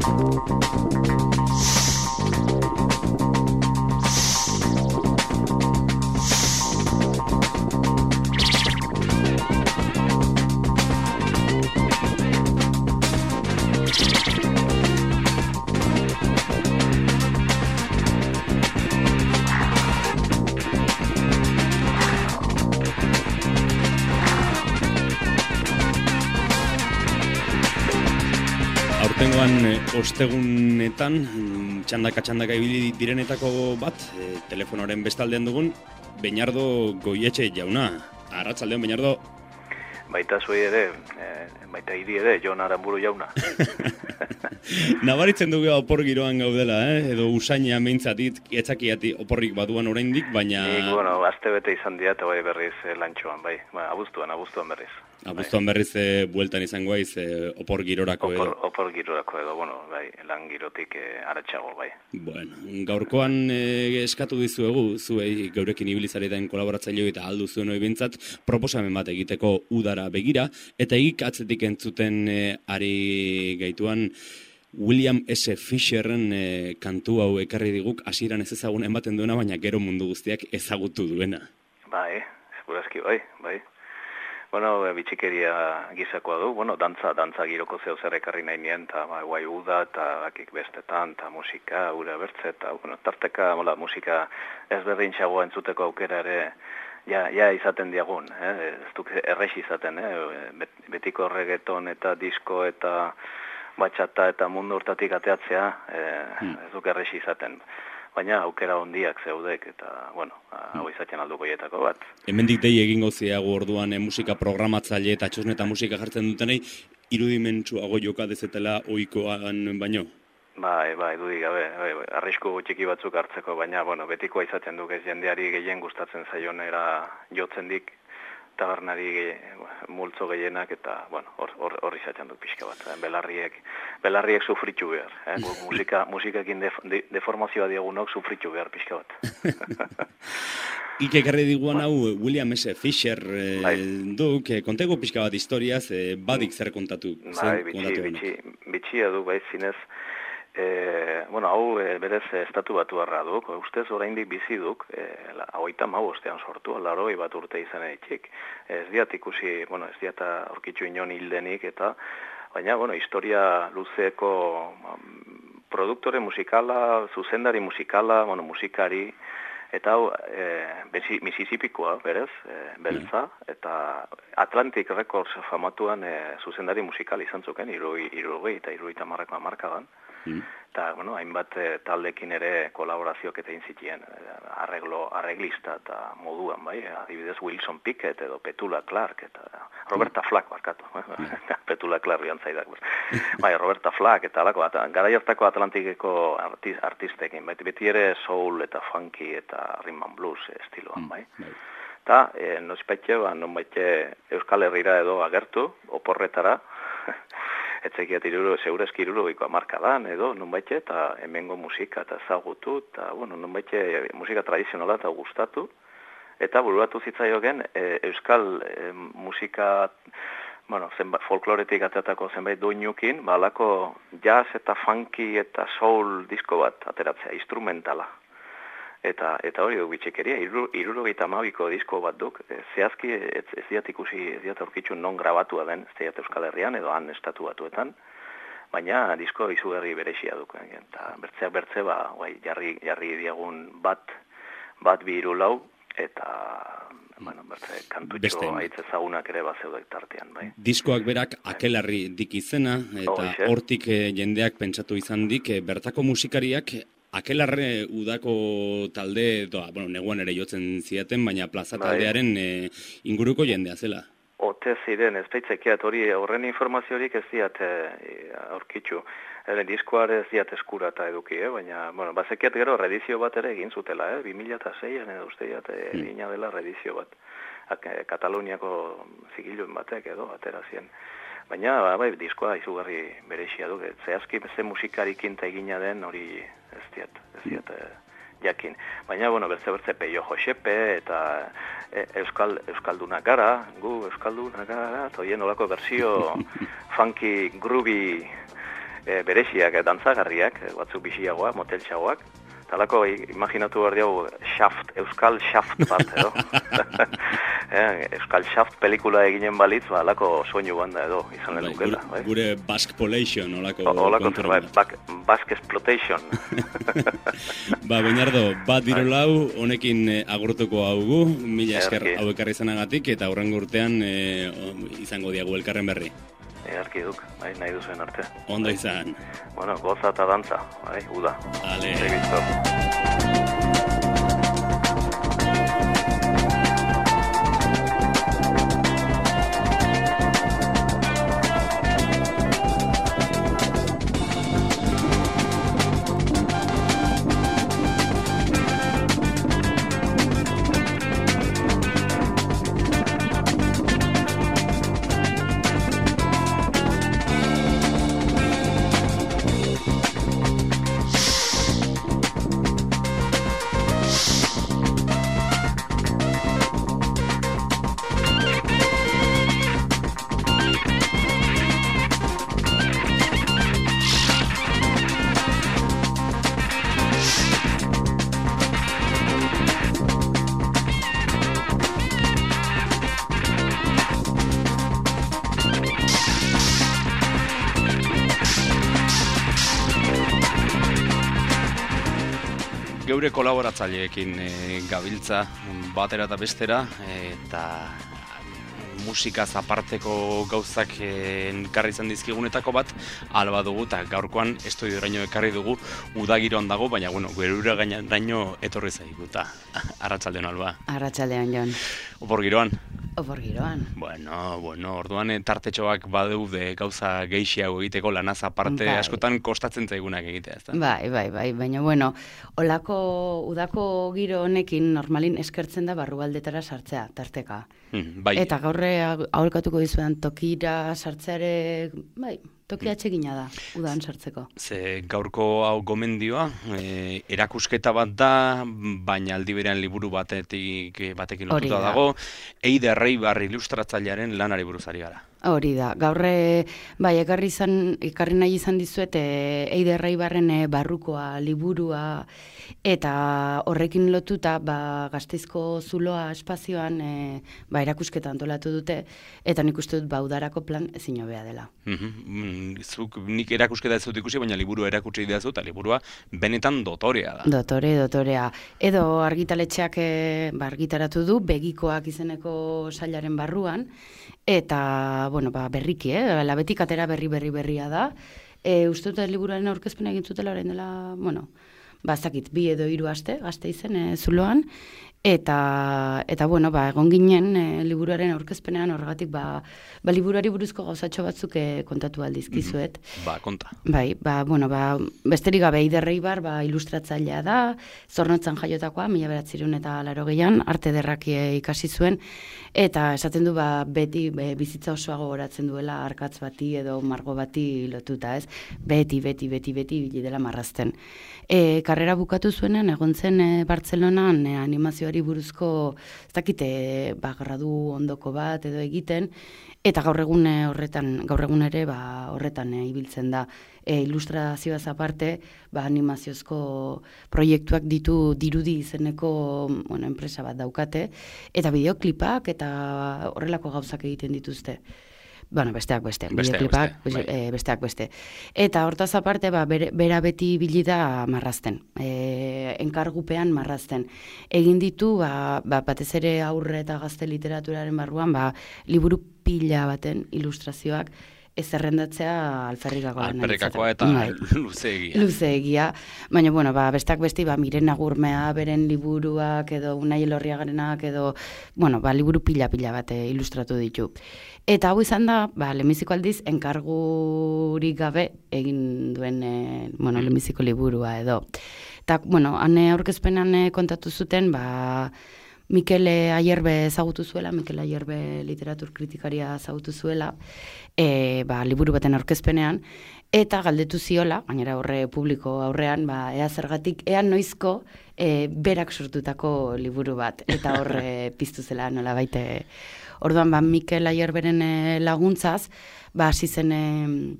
Ostegunetan, txandaka ibili direnetako bat, telefonoren bestaldean dugun, Beñardo Goietxe jauna. Arratsaldeon, Beñardo. Baita zuei ere, baita hiri ere, Jon Aranburu jauna. Nabaritzen dugu opor giroan gaudela, edo usaina meintzatit, etzakiati oporrik baduan oraindik, baina... Nik, astebete izan dira eta bai berriz lantxoan, bai. Abuztuan berriz. Abuztuan berriz bueltan izango aiz opor girorako edo. Opor girorako edo, bai, lan girotik aratsago, bai. Bueno, gaurkoan eskatu dizuegu, zuei geurekin ibilizareten kolaboratzaileo eta aldu zuen hori bintzat, proposamen bat egiteko udara begira, eta egik atzetik entzuten ari gaituan William S. Fisherren kantu hau ekarri diguk, hasieran ez ezagun ematen duena, baina gero mundu guztiak ezagutu duena. Bai, segurazki, bai. Bitxikeria gizakoa du, dantza giroko zeu zer ekarri nahi nien, eta guai uda, eta bakik bestetan, eta musika, ura bertze, eta tarteka musika ez berdintxagoa entzuteko aukera ere, ja izaten diagun, ez duk errex izaten, betiko reggaeton eta disko eta batxata eta mundu hortatik ateatzea, ez duk errex izaten. Baina aukera hondiak zeudek, eta, hau izatzen alduko hietako bat. Hemendik dei egingo ziago orduan musika programatzaile eta txosneta musika jartzen dutenei, irudimentsuago joka dezetela ohikoan baino? Bai, dudik gabe, arrisku txiki batzuk hartzeko, baina, betikoa izaten duk ez jendeari gehien gustatzen zaionera jotzen dik, tabernari multzo gehienak, eta, hor izatzen duk pixka bat, belarriek sufritu behar, musikakin deformazioa diegunok sufritu behar pixka bat. Ike ekarri diguan hau William S. Fisher duk, kontego pixka bat historiaz, badik zer kontatu? Bai, bitxia du, bai, zinez, hau berez estatu batu harra duk, ustez oraindik bizi duk, 35 sortu, 80 bat urte izan eitxik. Ez diat ikusi, ez diat aurkitzu inon hildenik, eta baina, historia luzeko produktore musikala, zuzendari musikala, musikari, eta hau Mississippikoa, berez, beltza, eta Atlantic Records famatuan zuzendari musikal izan zuken, 60 eta 70 hamarkadan. Eta, hainbat taldekin ere kolaborazioak eta inzitien, arreglista eta moduan, bai, adibidez Wilson Pickett edo Petula Clark, eta Roberta Flack, barkatu, Petula Clark bian zaidak, bai, Roberta Flack, eta alako, gara jartako Atlantikeko artistekin, beti ere soul eta funky eta rhythm and blues estiloan, bai. Eta, nonbait Euskal Herrira edo agertu, oporretara, etzekiat zeurezki 70 hamarkadan edo, nonbait, eta hemengo musika eta ezagutu, eta, nonbait, musika tradizionala eta gustatu, eta buruatu zitzaiogen euskal musika, folkloretik ateatako zenbait doinukin, alako jazz eta funky eta soul disko bat ateratzea, instrumentala. Eta hori duk bitxikeria, 72ko disko bat duk, zehazki ez diat ikusi, ez diat aurkitzu non grabatua den, ez diat Euskal Herrian edo han estatu batuetan, baina disko izugarri berexia duk, eta bertze jarri diagun bat bi hiru lau, eta bertze kantutxo haitz ezagunak ere bat zeudek tartean, bai. Diskoak berak Akelarri dik izena, eta hortik jendeak pentsatu izan dik, bertako musikariak Akelarre udako talde, neguan ere jotzen ziaten, baina plaza taldearen inguruko jendea zela. Ote ziren, ez baitzekiat hori, horren informaziorik ez diat aurkitzu. Diskoare ez diat eskura eta eduki, baina, bazekiat gero redizio bat ere egin zutela, 2006an edo uste diat egina dela redizio bat. Kataluniako zigiluen batek edo, aterazien. Baina, diskoa izugarri berexia du, zehazki beste musikarikin eta egina den hori ez diat jakin. Baina, bertze Peio Josepe eta Euskaldunak gara, gu Euskaldunak gara, eta horien olako berzio funky, groovy bereziak, dantzagarriak, batzuk biziagoak, moteltxagoak. Talako, imaginatu behar diago, Euskal Shaft bat, edo. Euskal Shaft pelikula eginen balitz, alako soinu banda edo, izan lehen dukela. Gure Baskpolation, olako zerbait, Bask Exploitation. Beinardo, bat dirolau, honekin agurtuko haugu, mila esker hau ekarri izanagatik, eta hurrengo urtean izango diagu elkarren berri. Earki duk, nahi duzuen arte. Ondo izan. Bueno, goza eta dantza, uda. Ale. Geure kolaboratzaileekin gabiltza batera eta bestera, eta musikaz aparteko gauzak ekarri izan dizkigunetako bat, alba dugu, eta gaurkoan estudioraino ekarri dugu, udagiroan dago, baina, gure uragaino etorri zaiguta. Arratsaldeon, Alba. Arratsaldeon, Jon. Opor giroan? Opor giroan. Bueno, orduan tartetxoak badeude gauza geixiago egiteko, lanaz aparte askotan kostatzen zaigunak egitea, ezta? Bai, baina, olako udako giro honekin normalin eskertzen da barrualdetara sartzea, tarteka. Bai. Eta gaurre aholkatuko dizuetan tokira sartzeare, tokia atsegina da, udan sartzeko. Ze gaurko hau gomendioa, erakusketa bat da, baina aldi berean liburu batekin lotuta dago, Eider Reibar ilustratzailearen lanari buruzari gara. Hori da, gaurre, ekarri nahi izan dizuet, Eider Reibarren barrukoa, liburua, eta horrekin lotuta, Gasteizko zuloa espazioan, erakusketa antolatu dute, eta nik uste dut udarako plan ezin hobea dela. Zuk nik erakusketa ez dut ikusi, baina liburu erakutsi didazu, eta liburua benetan dotorea da. Dotorea. Edo argitaletxeak argitaratu du, begikoak izeneko sailaren barruan, eta, berriki, labetik atera berria da. Uste dut liburuaren aurkezpena egin zutela orain dela, ez dakit, 2 edo 3 aste, Gasteizen zuloan, eta egon ginen liburuaren aurkezpenean horregatik, liburuari buruzko gauzatxo batzuk kontatu aldizkizuet. Konta. Besterik gabe Eider Reibar ilustratzailea da, Zornotzan jaiotakoa, 1980an, arte ederraki ikasi zuen, eta esaten du beti bizitza osoago goratzen duela arkatz bati edo margo bati lotuta, ez? Beti ibili dela marrazten. Karrera bukatu zuenean, egon zen Bartzelonan animazioari buruzko, ez dakite, gradu ondoko bat edo egiten, eta gaur egun ere horretan ibiltzen da. Ilustrazioaz aparte, animaziozko proiektuak ditu Dirudi izeneko enpresa bat daukate, eta bideoklipak eta horrelako gauzak egiten dituzte. Besteak beste. Eta hortaz aparte, bera beti ibili da marrazten. Enkargupean marrazten. Egin ditu, batez ere aurre eta gazte literaturaren barruan, liburu pila baten ilustrazioak, ez zerrendatzea alferrikakoa eta luzeegia. Baina, besteak beste, Miren Agurmea, beren liburuak, edo Unai Elorriagarenak, edo, liburu pila bat ilustratu ditu. Eta hau izan da, lehenbiziko aldiz, enkargurik gabe egin duen, lehenbiziko liburua edo. Eta, hane aurkezpenan kontatu zuten, Mikel Ayerbe ezagutu zuela, Mikel Ayerbe literatur kritikaria ezagutu zuela, liburu baten aurkezpenean, eta galdetu ziola, gainera horre publiko aurrean, ea zergatik, ea noizko berak sortutako liburu bat, eta horre piztu zela nola baite. Orduan, Mikel Ayerberen laguntzaz, hasi zen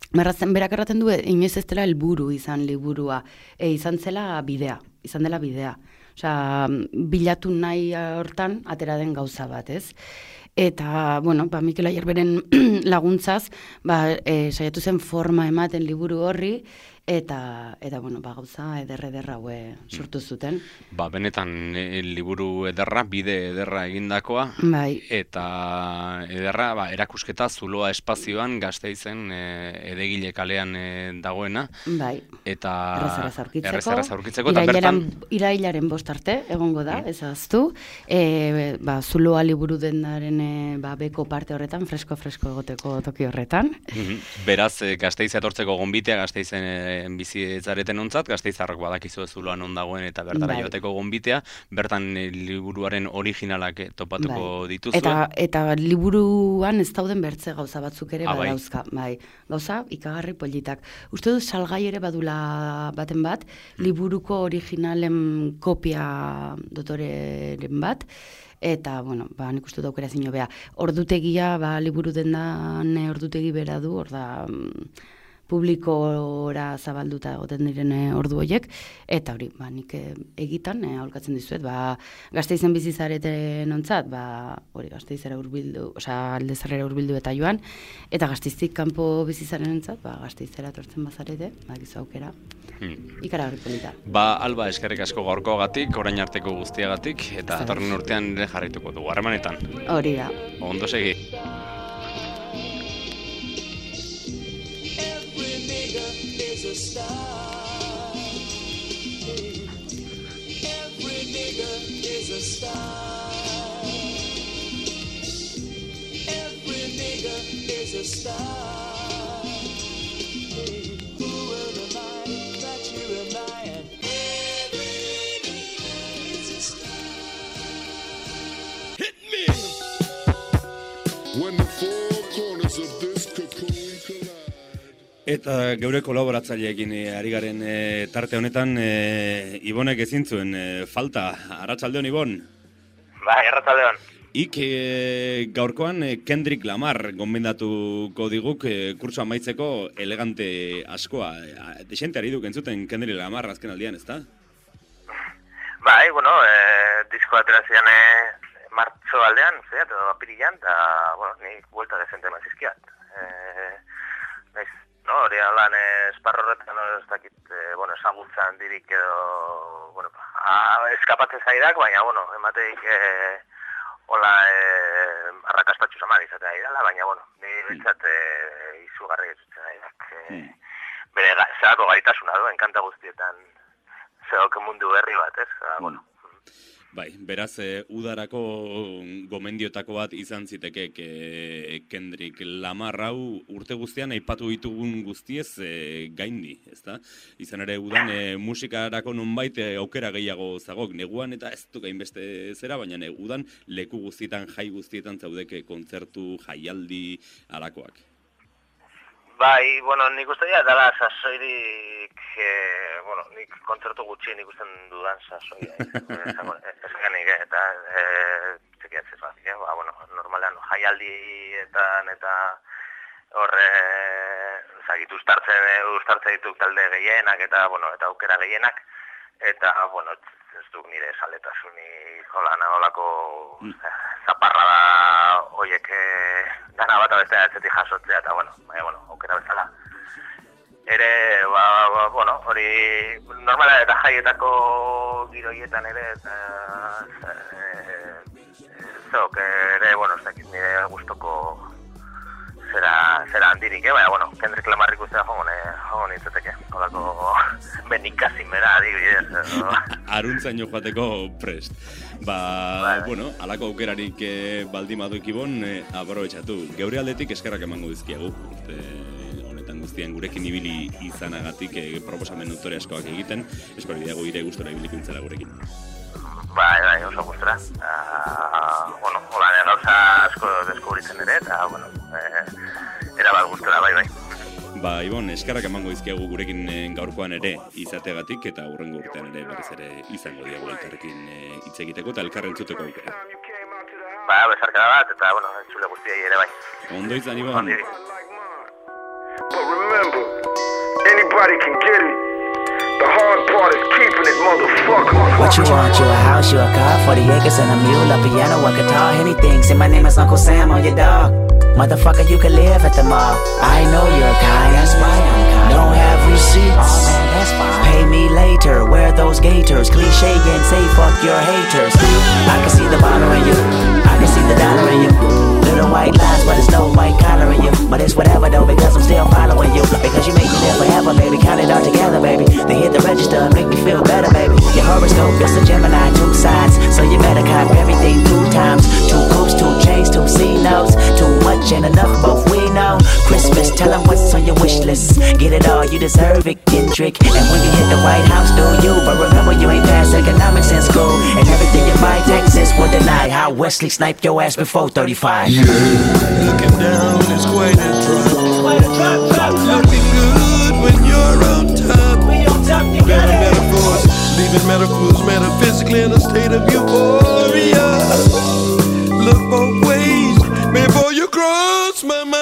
berak erraten du, inoiz ez dela helburu izan liburua, izan dela bidea. Osea, bilatu nahi hortan atera den gauza bat, ez? Eta, bueno, Mikel Aierberen laguntzaz, saiatu zen forma ematen liburu horri, eta bueno, gauza ederra haue sortu zuten. Benetan liburu ederra, bide ederra egindakoa, Bai. eta ederra, erakusketa Zuloa espazioan Gasteizen Edegile kalean dagoena. Bai. Eta erraz aurkitzeko. Irailaren 5 arte egongo da, ez ahaztu. Zuloa liburu dendaren beko parte horretan, fresko egoteko toki horretan. Beraz, Gasteiz etortzeko gonbitea, Gasteizen bizi zareten ontzat, Gasteizarrak badakizu Zuloan ondagoen eta bertara joateko gonbitea, bertan liburuaren originalak topatuko dituzue. Eta liburuan ez dauden bertze gauza batzuk ere badauzka. Gauza, ikagarri politak. Uste dut salgai ere badula baten bat, liburuko originalen kopia dotoreren bat, eta, bueno, nik uste daukera zino beha. Ordutegia, liburu dendan ordutegi bera du, hor da publikora zabalduta egoten diren ordu horiek, eta hori, nik egitan, aholkatzen dizuet, Gasteizen bizi zareten ontzat, hori Gasteizera hurbildu, Aldezarrera hurbildu eta joan, eta Gasteiztik kanpo bizi zaren ontzat, Gasteizera etortzen bazarete, gizu aukera, ikaragarri polita. Alba, eskerrik asko gaurkoagatik, orain arteko guztiagatik, eta datorren urtean ere jarraituko dugu, harremanetan. Hori da. Ondo segi. A star. Every nigger is a star. Every nigger is a star. Who will remind that you remind? Every nigger is a star. Hit me when the four corners of this cocoon collide. Eta geure kolaboratzaileekin ari garen tarte honetan, Ibonek ezin zuen falta. Arratsaldeon, Ibon? Arratsaldeon. Gaurkoan Kendrick Lamar gomendatuko diguk kurso amaitzeko elegante askoa. Desente ari duk entzuten Kendrick Lamar azken aldian, ezta? Disko aterazian martxo aldean, apirilan, eta, nik buelta desente mazizkiat. Hori lan esparro horretan ez dakit, ezagutzen dirik edo, eskapatzen zaidak, baina, emateik hola arrakastatxu samar izatea idala, baina, nire bintzat izugarri ezutzen zaidak. Bere zelako gaitasuna du, enkanta guztietan zelako mundu berri bat, ez? Bai, beraz, udarako gomendiotako bat izan ziteke Kendrick Lamar hau urte guztian aipatu ditugun guztiez gaindi, ezta? Izan ere udan musikarako nonbait aukera gehiago zagok, neguan eta ez du gainbeste zera, baina udan leku guztietan, jai guztietan zaudeke kontzertu, jaialdi, alakoak. Bai, nik uste dira, dala sasoirik, nik kontzertu gutxi nik usten dudan sasoia. Ez genik, eta txekiatzez bat, normalean jaialdietan eta horre zagitu ustartzen dituk talde gehienak eta aukera gehienak, eta, ez duk nire saletasunik holako zaparra da hoiek dana bat abestea etzetik jasotzea, eta, aukera bezala. Ere, hori normala eta jaietako giroietan ere, eta zok ere, ez dakit nire gustoko zera handirik, baina, Kendrick Lamar ikustea jongo nintzateke, holako benikazimera, adibidez. Aruntzain joateko prest. Alako aukerarik baldin baduik Ibon, aprobetxatu. Geure aldetik eskerrak emango dizkiagu, urte honetan guztian gurekin ibili izanagatik proposamen dutore askoak egiten, espero diago ire gustora ibiliko intzela gurekin. Bai, oso gustora. Hola, gauza asko deskubritzen ere, eta, erabat gustora, bai. Ibon, eskerrak emango dizkiagu gurekin gaurkoan ere izateagatik, eta hurrengo urtean ere berriz ere izango diago elkarrekin hitz egiteko eta elkarren zuteko aukera. Besarkada bat, eta, entzule guztiai ere bai. Ondo izan, Ibon. But remember, anybody can get it. The hard part is keeping it, motherfucker. What you want? You a house, you a car, 40 acres and a mule, a piano, a guitar, anything. Say my name is Uncle Sam on your dog. Motherfucker, you can live at the mall. I know you're kind, that's why I'm kind. Don't have receipts, oh man, that's fine. Pay me later, wear those gaiters. Cliche and say fuck your haters. I can see the bottle in you, I can see the dollar in you. Little white lies, but there's no white collar in you. But it's whatever though, because I'm still following you. Because you make me live forever, baby. Count it all together, baby. They hit the register and make me feel better, baby. Your horoscope is a Gemini, 2 sides. So you better cop everything 2 times. 2 coupes, 2 chains, 2 C-notes. Too much and enough, both we know. Christmas, tell them what's on your wish list. Get it all, you deserve it, Kendrick. And when you hit the White House, do you? But remember, you ain't passed economics in school. And everything you buy, Texas will deny. How Wesley sniped your ass before 35. Yeah, looking down is quite a drop. Looking good when you're on top. Better metaphors, leaving metaphors metaphysically in a state of euphoria. Look both ways before you cross my mind.